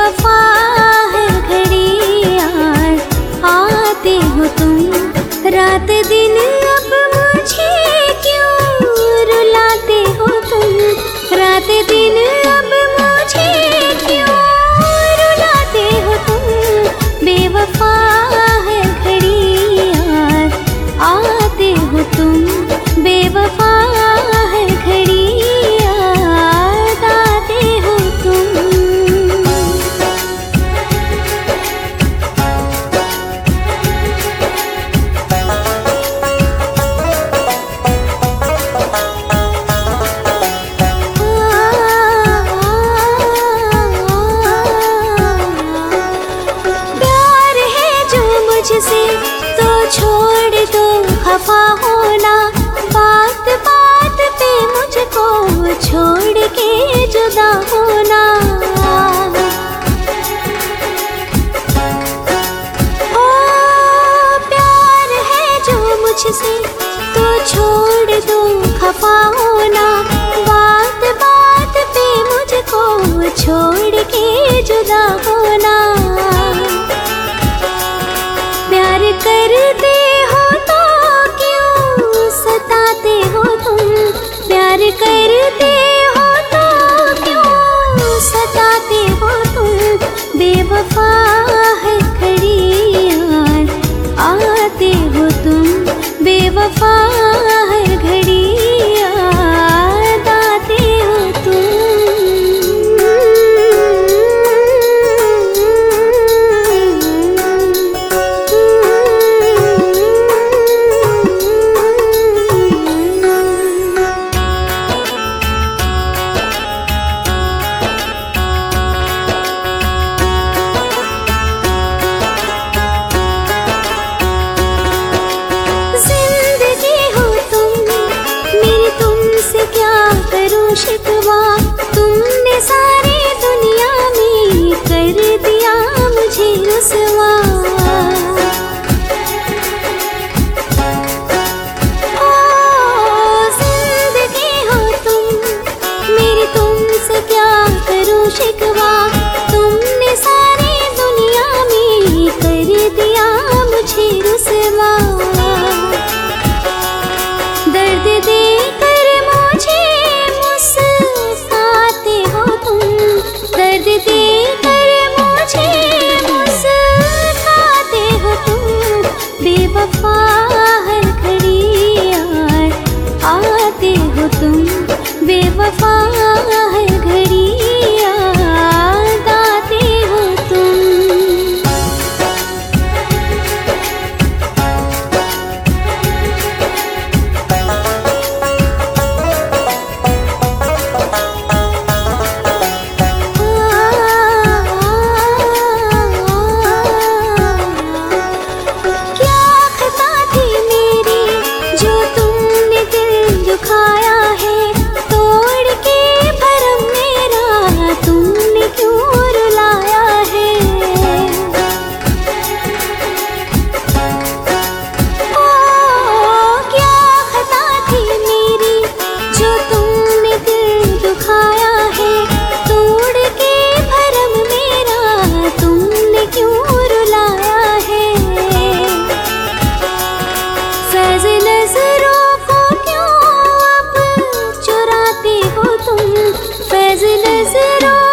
बेवफा है घड़ी याद आते हो तुम, रात दिन अब मुझे क्यों रुलाते हो तुम, रात दिन अब मुझे क्यों रुलाते हो तुम, बेवफा है घड़ी याद आते हो तुम, बेवफा है घड़ी याद आते हो तुम। प्यार है जो मुझसे तो छोड़ दो खफा होना, बात बात पे मुझको छोड़ के जुदा होना। ओ प्यार है जो मुझसे तो छोड़ दो खफा होना, बात बात पे मुझको छोड़ के जुदा होना। प्यार करते हो तो क्यों सताते हो तुम, प्यार करते हो तो क्यों सताते हो तुम, बेवफा है घड़ी याद आते हो तुम, बेवफा है घड़ी याद आते हो तुम। शिकवा तुमने सारी दुनिया में कर दिया मुझे रुसवा। ओ जिंदगी हो तुम मेरी, तुमसे क्या करूं शिकवा, तुमने सारी दुनिया में कर दिया मुझे रुसवा। दर्द देकर मुझे मुस्कुराते हो तुम, दर्द देकर मुझे मुस्कुराते हो तुम, बेवफा है घड़ी याद आते हो तुम, बेवफा है घड़ी याद आते हो तुम। दुखाया है तोड़ के भरम मेरा, तुमने क्यों रुलाया है। ओ क्या खता थी मेरी जो तुमने दिल दुखाया है, तोड़ के भरम मेरा, तुमने क्यों रुलाया है। फैज़ नज़रों को क्यों अब चुराते हो तुम, फैज़ नज़रों